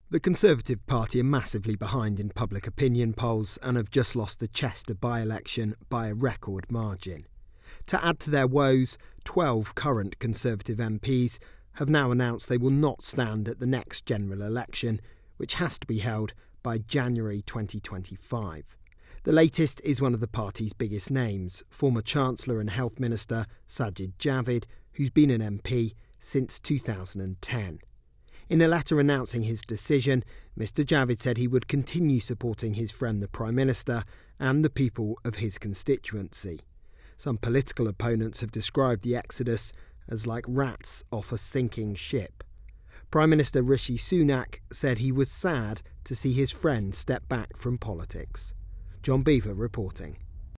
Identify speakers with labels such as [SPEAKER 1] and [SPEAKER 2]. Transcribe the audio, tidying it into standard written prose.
[SPEAKER 1] The Conservative Party are massively behind in public opinion polls and have just lost the Chester by-election by a record margin. To add to their woes, 12 current Conservative MPs have now announced they will not stand at the next general election, which has to be held by January 2025. The latest is one of the party's biggest names, former Chancellor and Health Minister Sajid Javid, who's been an MP since 2010. In a letter announcing his decision, Mr Javid said he would continue supporting his friend the Prime Minister and the people of his constituency. Some political opponents have described the exodus as like rats off a sinking ship. Prime Minister Rishi Sunak said he was sad to see his friend step back from politics. John Beaver reporting.